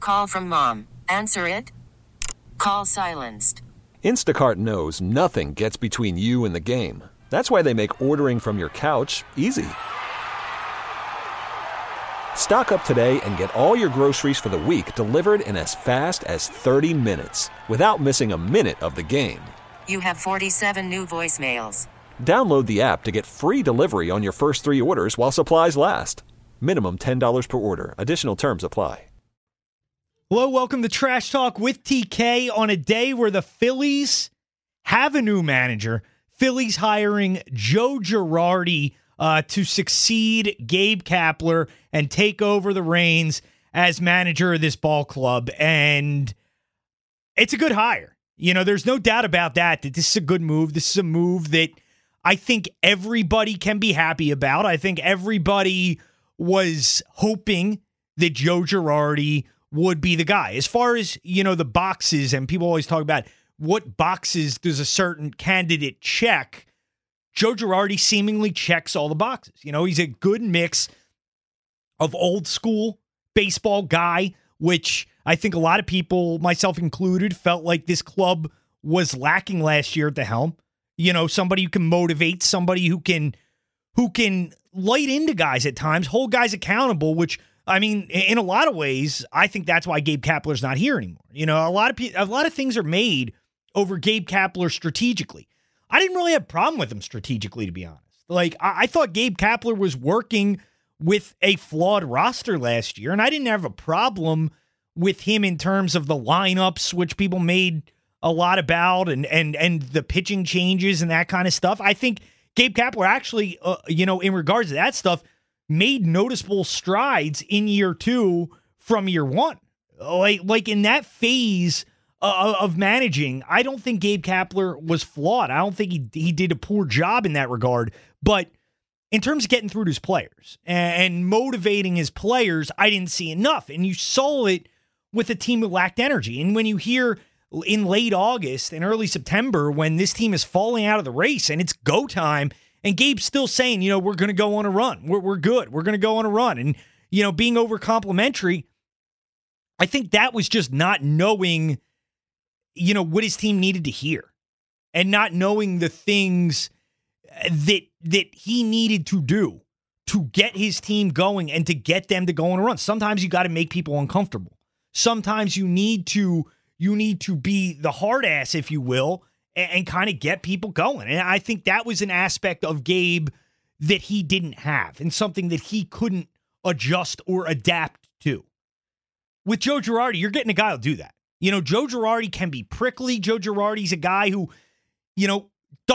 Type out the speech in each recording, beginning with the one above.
Call from mom. Answer it. Call silenced. Instacart knows nothing gets between you and the game. That's why they make ordering from your couch easy. Stock up today and get all your groceries for the week delivered in as fast as 30 minutes without missing a minute of the game. You have 47 new voicemails. Download the app to get free delivery on your first 3 orders while supplies last. Minimum $10 per order. Additional terms apply. Hello, welcome to Trash Talk with TK on a day where the Phillies have a new manager. Phillies hiring Joe Girardi to succeed Gabe Kapler and take over the reins as manager of this ball club. And it's a good hire. You know, there's no doubt about that this is a good move. This is a move that I think everybody can be happy about. I think everybody was hoping that Joe Girardi would be the guy. As far as, you know, the boxes, and people always talk about what boxes does a certain candidate check, Joe Girardi seemingly checks all the boxes. You know, he's a good mix of old school baseball guy, which I think a lot of people, myself included, felt like this club was lacking last year at the helm. You know, somebody who can motivate, somebody who can light into guys at times, hold guys accountable, which, I mean, in a lot of ways, I think that's why Gabe Kapler's not here anymore. You know, a lot of things are made over Gabe Kapler strategically. I didn't really have a problem with him strategically, to be honest. Like, I thought Gabe Kapler was working with a flawed roster last year, and I didn't have a problem with him in terms of the lineups, which people made a lot about, and the pitching changes and that kind of stuff. I think Gabe Kapler actually, in regards to that stuff, made noticeable strides in year 2 from year 1. Like in that phase of managing, I don't think Gabe Kapler was flawed. I don't think he did a poor job in that regard. But in terms of getting through to his players and motivating his players, I didn't see enough. And you saw it with a team that lacked energy. And when you hear in late August and early September, when this team is falling out of the race and it's go time, and Gabe's still saying, you know, we're going to go on a run. We're good. We're going to go on a run. And, you know, being over complimentary, I think that was just not knowing, you know, what his team needed to hear and not knowing the things that he needed to do to get his team going and to get them to go on a run. Sometimes you got to make people uncomfortable. Sometimes you need to be the hard ass, if you will, and kind of get people going. And I think that was an aspect of Gabe that he didn't have and something that he couldn't adjust or adapt to. With Joe Girardi, you're getting a guy who'll do that. You know, Joe Girardi can be prickly. Joe Girardi's a guy who, you know,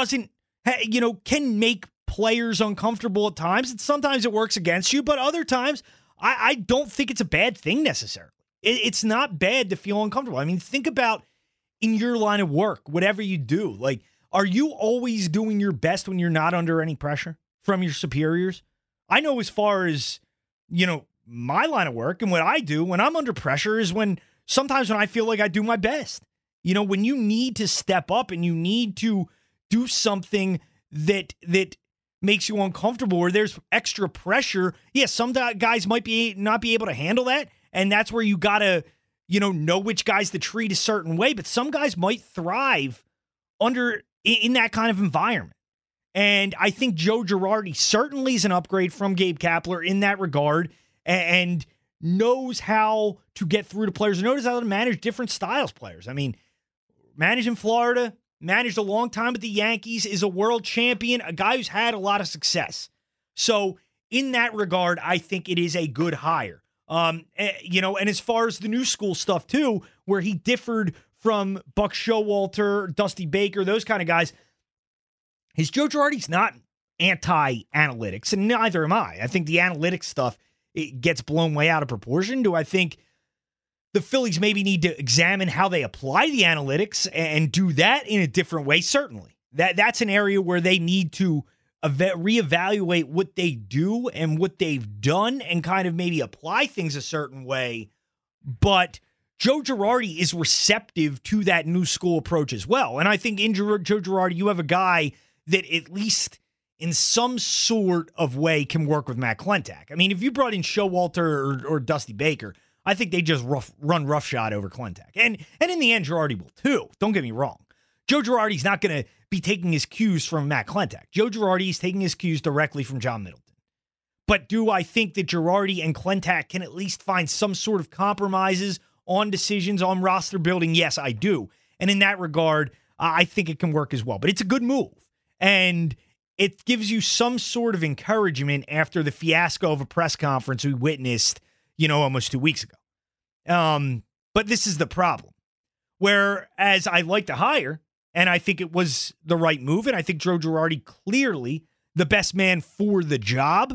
can make players uncomfortable at times. And sometimes it works against you, but other times I don't think it's a bad thing necessarily. It's not bad to feel uncomfortable. I mean, think about in your line of work, whatever you do, like, are you always doing your best when you're not under any pressure from your superiors? I know as far as, you know, my line of work and what I do when I'm under pressure is sometimes when I feel like I do my best. You know, when you need to step up and you need to do something that makes you uncomfortable or there's extra pressure, yeah, some guys might not be able to handle that. And that's where you got to, you know which guys to treat a certain way. But some guys might thrive in that kind of environment. And I think Joe Girardi certainly is an upgrade from Gabe Kapler in that regard and knows how to get through to players, knows how to manage different styles players. I mean, managed in Florida, managed a long time with the Yankees, is a world champion, a guy who's had a lot of success. So in that regard, I think it is a good hire. And as far as the new school stuff too, where he differed from Buck Showalter, Dusty Baker, those kind of guys, is Joe Girardi's not anti-analytics, and neither am I. I think the analytics stuff, it gets blown way out of proportion. Do I think the Phillies maybe need to examine how they apply the analytics and do that in a different way? Certainly. That's an area where they need to reevaluate what they do and what they've done and kind of maybe apply things a certain way. But Joe Girardi is receptive to that new school approach as well. And I think in Joe Girardi, you have a guy that at least in some sort of way can work with Matt Klentak. I mean, if you brought in Showalter or Dusty Baker, I think they just run roughshod over Klentak. And in the end, Girardi will too. Don't get me wrong. Joe Girardi's not going to be taking his cues from Matt Klentak. Joe Girardi is taking his cues directly from John Middleton. But do I think that Girardi and Klentak can at least find some sort of compromises on decisions on roster building? Yes, I do. And in that regard, I think it can work as well. But it's a good move. And it gives you some sort of encouragement after the fiasco of a press conference we witnessed, almost 2 weeks ago. But this is the problem. Whereas I like to hire, and I think it was the right move, and I think Joe Girardi clearly the best man for the job,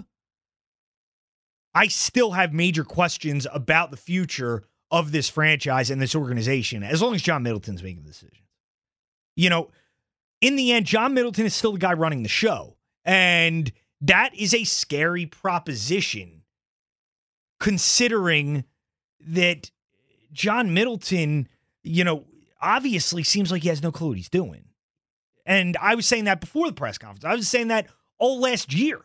I still have major questions about the future of this franchise and this organization, as long as John Middleton's making the decision. In the end, John Middleton is still the guy running the show, and that is a scary proposition, considering that John Middleton, obviously seems like he has no clue what he's doing. And I was saying that before the press conference. I was saying that all last year.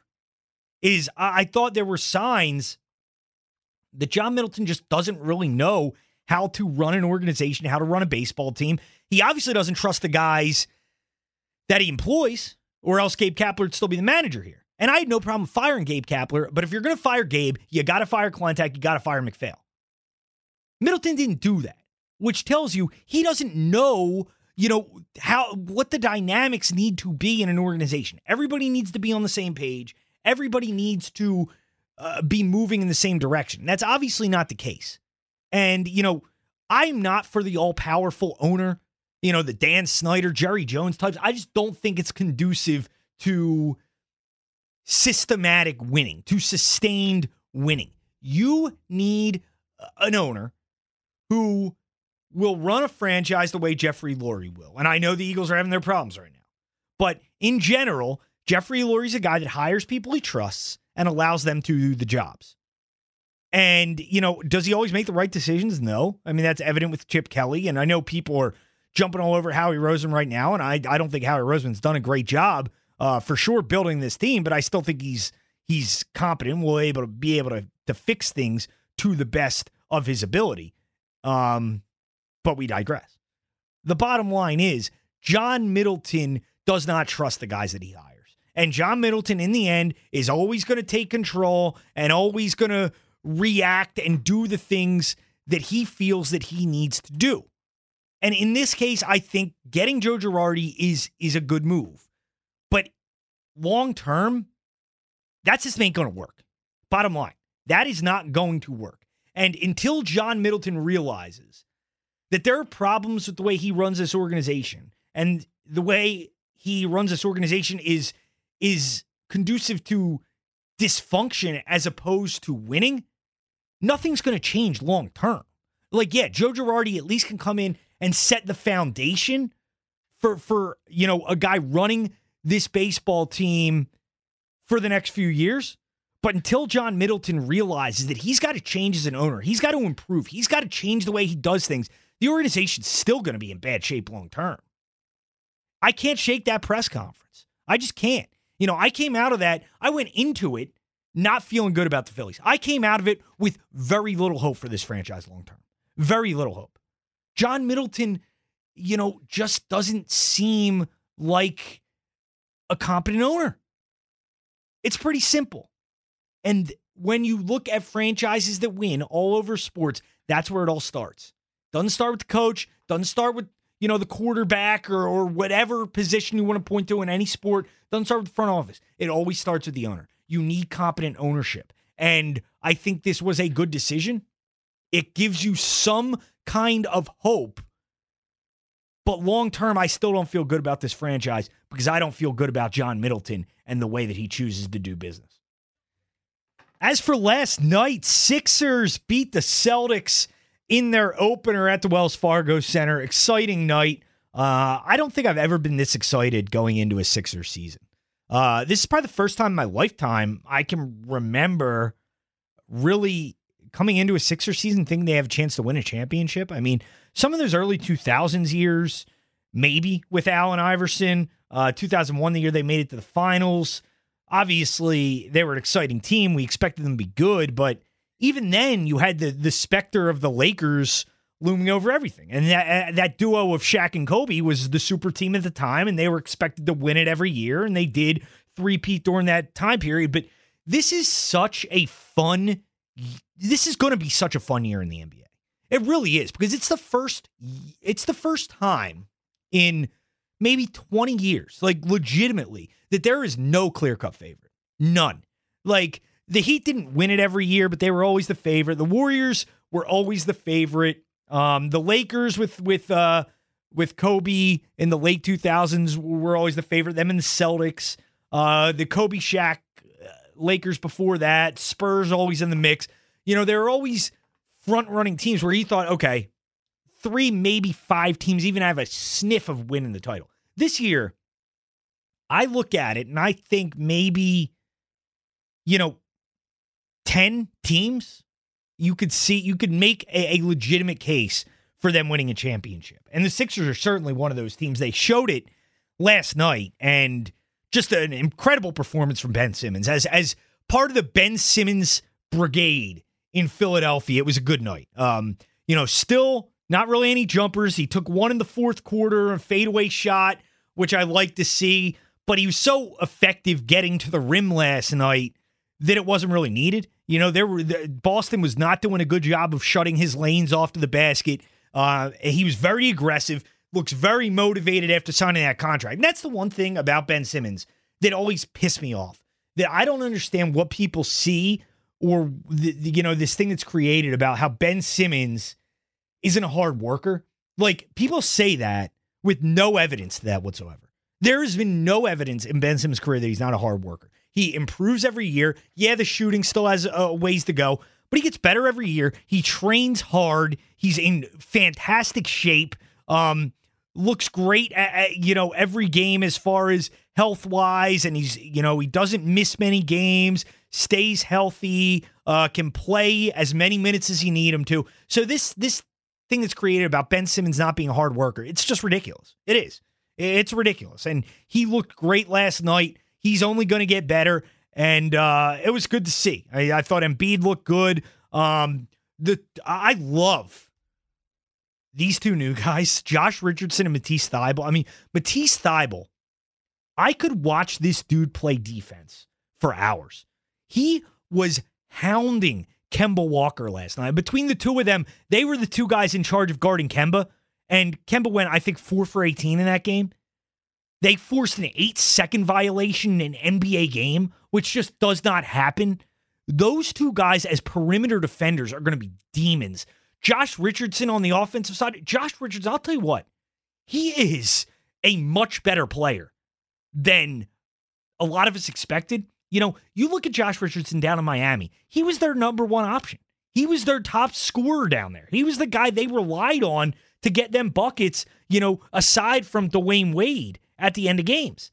I thought there were signs that John Middleton just doesn't really know how to run an organization, how to run a baseball team. He obviously doesn't trust the guys that he employs, or else Gabe Kapler would still be the manager here. And I had no problem firing Gabe Kapler, but if you're going to fire Gabe, you got to fire Klentak, you got to fire McPhail. Middleton didn't do that, which tells you he doesn't know, what the dynamics need to be in an organization. Everybody needs to be on the same page. Everybody needs to be moving in the same direction. That's obviously not the case. And, I'm not for the all-powerful owner, the Dan Snyder, Jerry Jones types. I just don't think it's conducive to systematic winning, to sustained winning. You need an owner who will run a franchise the way Jeffrey Lurie will. And I know the Eagles are having their problems right now. But in general, Jeffrey Lurie's a guy that hires people he trusts and allows them to do the jobs. And, does he always make the right decisions? No. I mean, that's evident with Chip Kelly. And I know people are jumping all over Howie Roseman right now. And I don't think Howie Roseman's done a great job for sure building this team, but I still think he's competent. Will be able to fix things to the best of his ability. But we digress. The bottom line is John Middleton does not trust the guys that he hires. And John Middleton, in the end, is always going to take control and always going to react and do the things that he feels that he needs to do. And in this case, I think getting Joe Girardi is a good move. But long term, that just ain't going to work. Bottom line, that is not going to work. And until John Middleton realizes that there are problems with the way he runs this organization, and the way he runs this organization is conducive to dysfunction as opposed to winning, nothing's going to change long term. Joe Girardi at least can come in and set the foundation for a guy running this baseball team for the next few years. But until John Middleton realizes that he's got to change as an owner, he's got to improve, he's got to change the way he does things, the organization's still going to be in bad shape long term. I can't shake that press conference. I just can't. I came out of that, I went into it not feeling good about the Phillies. I came out of it with very little hope for this franchise long term. Very little hope. John Middleton, just doesn't seem like a competent owner. It's pretty simple. And when you look at franchises that win all over sports, that's where it all starts. Doesn't start with the coach, doesn't start with, the quarterback or whatever position you want to point to in any sport. Doesn't start with the front office. It always starts with the owner. You need competent ownership. And I think this was a good decision. It gives you some kind of hope. But long term, I still don't feel good about this franchise because I don't feel good about John Middleton and the way that he chooses to do business. As for last night, Sixers beat the Celtics in their opener at the Wells Fargo Center. Exciting night. I don't think I've ever been this excited going into a Sixers season. This is probably the first time in my lifetime I can remember really coming into a Sixers season thinking they have a chance to win a championship. I mean, some of those early 2000s years, maybe with Allen Iverson, 2001, the year they made it to the finals. Obviously, they were an exciting team. We expected them to be good, but even then, you had the specter of the Lakers looming over everything. And that duo of Shaq and Kobe was the super team at the time, and they were expected to win it every year, and they did three-peat during that time period. But this is going to be such a fun year in the NBA. It really is, because it's the first time in maybe 20 years, like legitimately, that there is no clear-cut favorite. None. Like, the Heat didn't win it every year, but they were always the favorite. The Warriors were always the favorite. The Lakers with Kobe in the late 2000s were always the favorite. Them and the Celtics. The Kobe Shaq Lakers before that. Spurs always in the mix. You know, there are always front-running teams where you thought, okay, 3, maybe 5 teams even have a sniff of winning the title. This year, I look at it and I think maybe, 10 teams, you could make a legitimate case for them winning a championship. And the Sixers are certainly one of those teams. They showed it last night, and just an incredible performance from Ben Simmons. As part of the Ben Simmons brigade in Philadelphia, it was a good night. Still not really any jumpers. He took one in the fourth quarter, a fadeaway shot, which I like to see, but he was so effective getting to the rim last night that it wasn't really needed. Boston was not doing a good job of shutting his lanes off to the basket. He was very aggressive, looks very motivated after signing that contract. And that's the one thing about Ben Simmons that always pissed me off, that I don't understand what people see, or this thing that's created about how Ben Simmons isn't a hard worker. Like, people say that with no evidence to that whatsoever. There has been no evidence in Ben Simmons' career that he's not a hard worker. He improves every year. Yeah, the shooting still has ways to go, but he gets better every year. He trains hard. He's in fantastic shape. Looks great every game as far as health-wise, and he doesn't miss many games, stays healthy, can play as many minutes as you need him to. So this thing that's created about Ben Simmons not being a hard worker, it's just ridiculous. It is. It's ridiculous. And he looked great last night. He's only going to get better, and it was good to see. I thought Embiid looked good. I love these two new guys, Josh Richardson and Matisse Thybulle. I mean, Matisse Thybulle, I could watch this dude play defense for hours. He was hounding Kemba Walker last night. Between the two of them, they were the two guys in charge of guarding Kemba, and Kemba went, I think, 4 for 18 in that game. They forced an 8-second violation in an NBA game, which just does not happen. Those two guys as perimeter defenders are going to be demons. Josh Richardson on the offensive side. Josh Richardson, I'll tell you what, he is a much better player than a lot of us expected. You look at Josh Richardson down in Miami. He was their number one option. He was their top scorer down there. He was the guy they relied on to get them buckets, aside from Dwayne Wade at the end of games.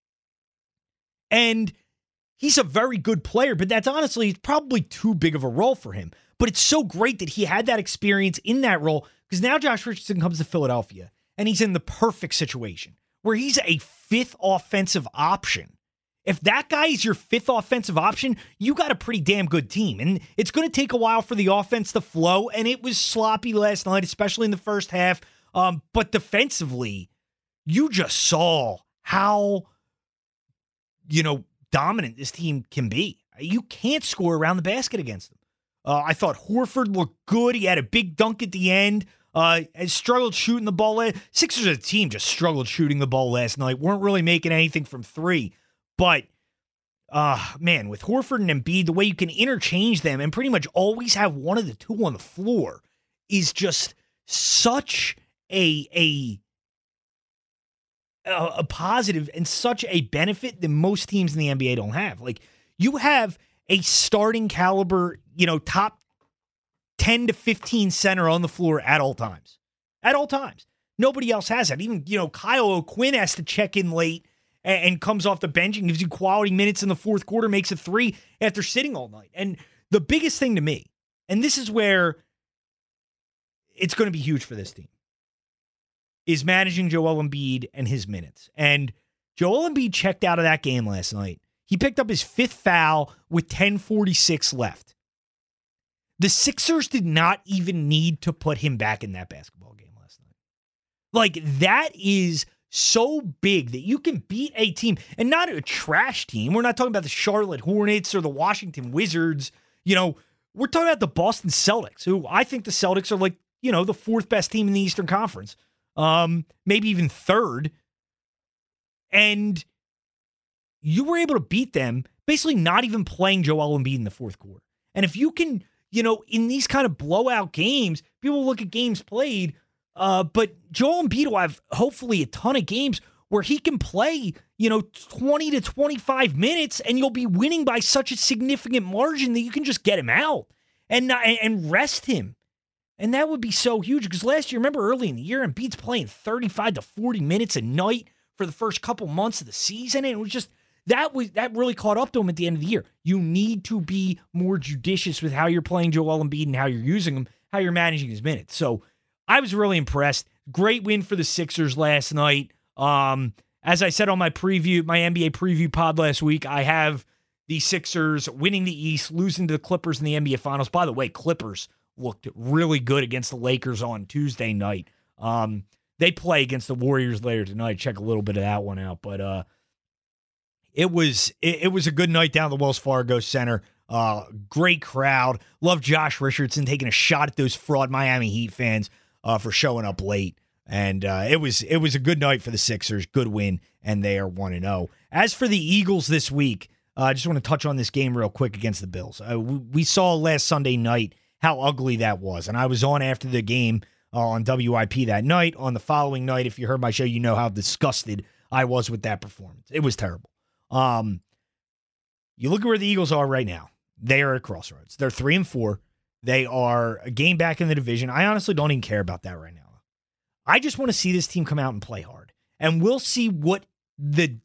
And he's a very good player, but that's honestly probably too big of a role for him. But it's so great that he had that experience in that role, because now Josh Richardson comes to Philadelphia, and he's in the perfect situation where he's a 5th offensive option. If that guy is your 5th offensive option, you got a pretty damn good team. And it's going to take a while for the offense to flow, and it was sloppy last night, especially in the first half. But defensively, you just saw how, dominant this team can be. You can't score around the basket against them. I thought Horford looked good. He had a big dunk at the end. Struggled shooting the ball. Sixers as a team just struggled shooting the ball last night. Weren't really making anything from 3. But, with Horford and Embiid, the way you can interchange them and pretty much always have one of the two on the floor is just such a positive and such a benefit that most teams in the NBA don't have. Like, you have a starting caliber, top 10 to 15 center on the floor at all times. At all times. Nobody else has that. Even, Kyle O'Quinn has to check in late and comes off the bench and gives you quality minutes in the fourth quarter, makes a 3 after sitting all night. And the biggest thing to me, and this is where it's going to be huge for this team, is managing Joel Embiid and his minutes. And Joel Embiid checked out of that game last night. He picked up his 5th foul with 10:46 left. The Sixers did not even need to put him back in that basketball game last night. Like, that is so big that you can beat a team, and not a trash team. We're not talking about the Charlotte Hornets or the Washington Wizards. We're talking about the Boston Celtics, who I think the Celtics are like, the fourth best team in the Eastern Conference. Maybe even third. And you were able to beat them, basically not even playing Joel Embiid in the fourth quarter. And if you can, in these kind of blowout games, people look at games played, but Joel Embiid will have hopefully a ton of games where he can play, 20 to 25 minutes, and you'll be winning by such a significant margin that you can just get him out and rest him. And that would be so huge, because last year, remember early in the year, Embiid's playing 35 to 40 minutes a night for the first couple months of the season, and it was just, that really caught up to him at the end of the year. You need to be more judicious with how you're playing Joel Embiid and how you're using him, how you're managing his minutes. So I was really impressed. Great win for the Sixers last night. As I said on my NBA preview pod last week, I have the Sixers winning the East, losing to the Clippers in the NBA Finals. By the way, Clippers looked really good against the Lakers on Tuesday night. They play against the Warriors later tonight. Check a little bit of that one out. But it was a good night down at the Wells Fargo Center. Great crowd. Love Josh Richardson taking a shot at those fraud Miami Heat fans for showing up late. And it was a good night for the Sixers. Good win, and they are 1-0. As for the Eagles this week, I just want to touch on this game real quick against the Bills. We saw last Sunday night how ugly that was, and I was on after the game on WIP that night. On the following night, if you heard my show, you know how disgusted I was with that performance. It was terrible. You look at where the Eagles are right now. They are at crossroads. They're 3-4. They are a game back in the division. I honestly don't even care about that right now. I just want to see this team come out and play hard. And we'll see what this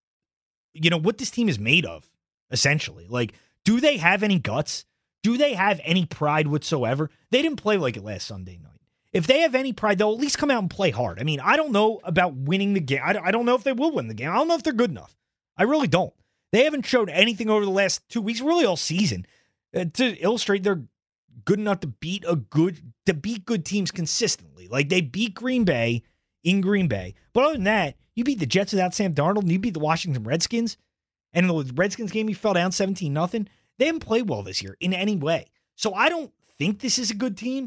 team is made of, essentially. Like, do they have any guts? Do they have any pride whatsoever? They didn't play like it last Sunday night. If they have any pride, they'll at least come out and play hard. I mean, I don't know about winning the game. I don't know if they will win the game. I don't know if they're good enough. I really don't. They haven't showed anything over the last 2 weeks, really all season, to illustrate they're good enough to beat good teams consistently. Like, they beat Green Bay in Green Bay. But other than that, you beat the Jets without Sam Darnold, and you beat the Washington Redskins. And in the Redskins game, you fell down 17-0. They haven't played well this year in any way. So I don't think this is a good team.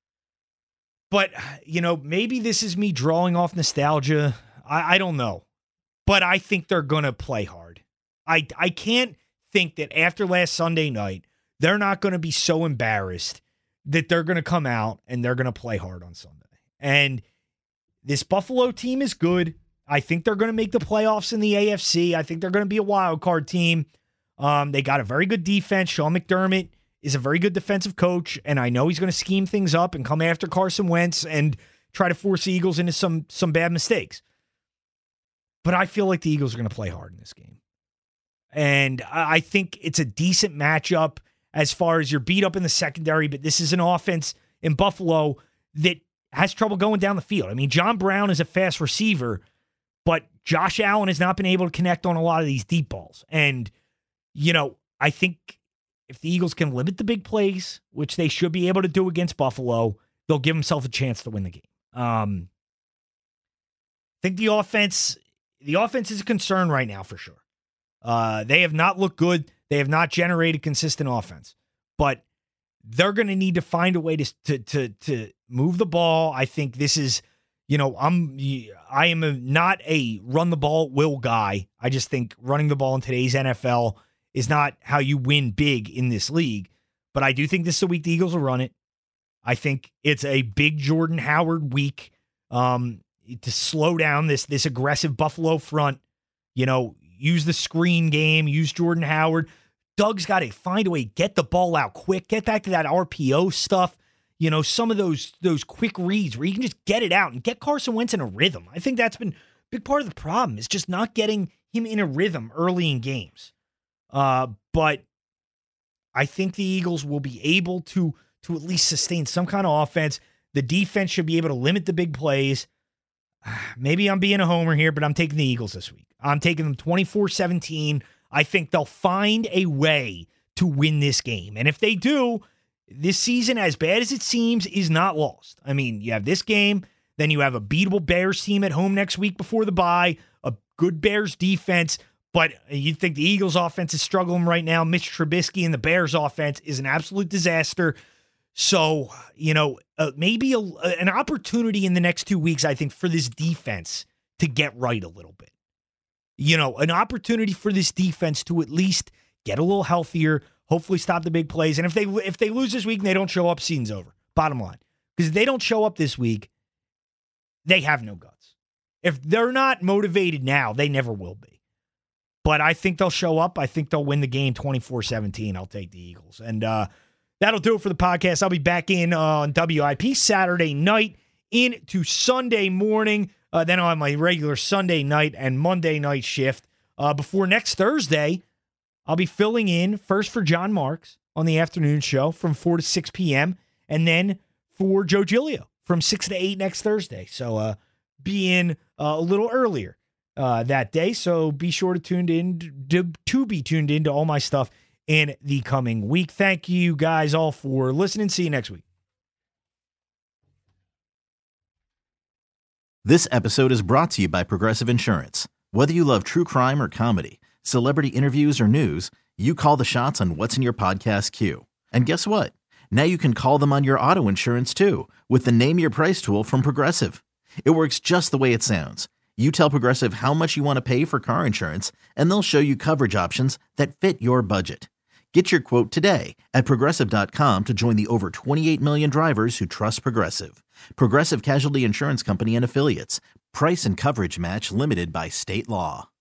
But, maybe this is me drawing off nostalgia. I don't know. But I think they're going to play hard. I can't think that after last Sunday night, they're not going to be so embarrassed that they're going to come out and they're going to play hard on Sunday. And this Buffalo team is good. I think they're going to make the playoffs in the AFC. I think they're going to be a wild card team. They got a very good defense. Sean McDermott is a very good defensive coach, and I know he's going to scheme things up and come after Carson Wentz and try to force the Eagles into some bad mistakes. But I feel like the Eagles are going to play hard in this game. And I think it's a decent matchup as far as you're beat up in the secondary, but this is an offense in Buffalo that has trouble going down the field. I mean, John Brown is a fast receiver, but Josh Allen has not been able to connect on a lot of these deep balls. And, I think if the Eagles can limit the big plays, which they should be able to do against Buffalo, they'll give themselves a chance to win the game. I think the offense is a concern right now for sure. They have not looked good. They have not generated consistent offense, but they're going to need to find a way to move the ball. I think this is, I am not a run the ball at will guy. I just think running the ball in today's NFL is not how you win big in this league. But I do think this is the week the Eagles will run it. I think it's a big Jordan Howard week to slow down this aggressive Buffalo front. Use the screen game, use Jordan Howard. Doug's got to find a way, get the ball out quick, get back to that RPO stuff. Some of those quick reads where you can just get it out and get Carson Wentz in a rhythm. I think that's been a big part of the problem, is just not getting him in a rhythm early in games. But I think the Eagles will be able to at least sustain some kind of offense. The defense should be able to limit the big plays. Maybe I'm being a homer here, but I'm taking the Eagles this week. I'm taking them 24-17. I think they'll find a way to win this game. And if they do, this season, as bad as it seems, is not lost. I mean, you have this game, then you have a beatable Bears team at home next week before the bye, a good Bears defense, but you'd think the Eagles offense is struggling right now. Mitch Trubisky and the Bears offense is an absolute disaster. So, maybe an opportunity in the next 2 weeks, I think, for this defense to get right a little bit. An opportunity for this defense to at least get a little healthier, hopefully stop the big plays. And if they lose this week and they don't show up, season's over. Bottom line. Because if they don't show up this week, they have no guts. If they're not motivated now, they never will be. But I think they'll show up. I think they'll win the game 24-17. I'll take the Eagles. And that'll do it for the podcast. I'll be back in on WIP Saturday night into Sunday morning. Then I'll have my regular Sunday night and Monday night shift. Before next Thursday, I'll be filling in first for John Marks on the afternoon show from 4 to 6 p.m. and then for Joe Giglio from 6 to 8 next Thursday. So be in a little earlier that day. So be sure to be tuned in to all my stuff in the coming week. Thank you guys all for listening. See you next week. This episode is brought to you by Progressive Insurance. Whether you love true crime or comedy, celebrity interviews or news, you call the shots on what's in your podcast queue. And guess what? Now you can call them on your auto insurance too with the Name Your Price tool from Progressive. It works just the way it sounds. You tell Progressive how much you want to pay for car insurance, and they'll show you coverage options that fit your budget. Get your quote today at Progressive.com to join the over 28 million drivers who trust Progressive. Progressive Casualty Insurance Company and Affiliates. Price and coverage match limited by state law.